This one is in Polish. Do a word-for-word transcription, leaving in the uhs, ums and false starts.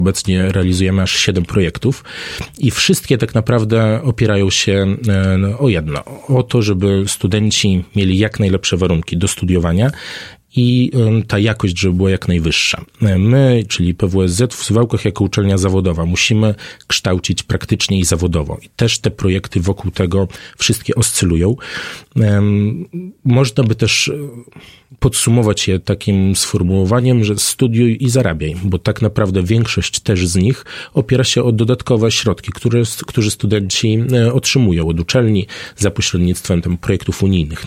Obecnie realizujemy aż siedem projektów i wszystkie tak naprawdę opierają się o jedno, o to, żeby studenci mieli jak najlepsze warunki do studiowania i ta jakość, żeby była jak najwyższa. My, czyli P W S Z w Suwałkach jako uczelnia zawodowa, musimy kształcić praktycznie i zawodowo. I też te projekty wokół tego wszystkie oscylują. Można by też podsumować je takim sformułowaniem, że studiuj i zarabiaj, bo tak naprawdę większość też z nich opiera się o dodatkowe środki, które, którzy studenci otrzymują od uczelni za pośrednictwem projektów unijnych.